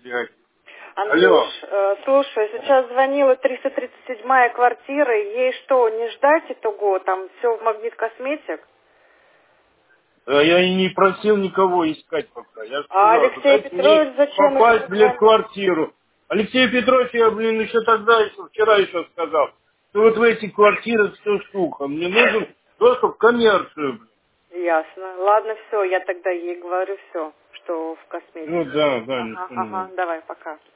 блядь. Андрюш, Алло. слушай, сейчас звонила 337-я квартира, ей что, не ждать итого, там все в Магнит Косметик? Да я и не просил никого искать пока. Я же А сказал, что Алексей дайте мне Петрович зачем еще попасть, блядь, в позвонил? квартиру. Алексей Петрович, я, блин, еще тогда, еще вчера еще сказал, что вот в эти квартиры все штука. Мне нужен доступ в коммерцию, блин. Ясно. Ладно, все, я тогда ей говорю все, что в Ну косметике. да, Ага, ничего не ага, надо. давай, пока.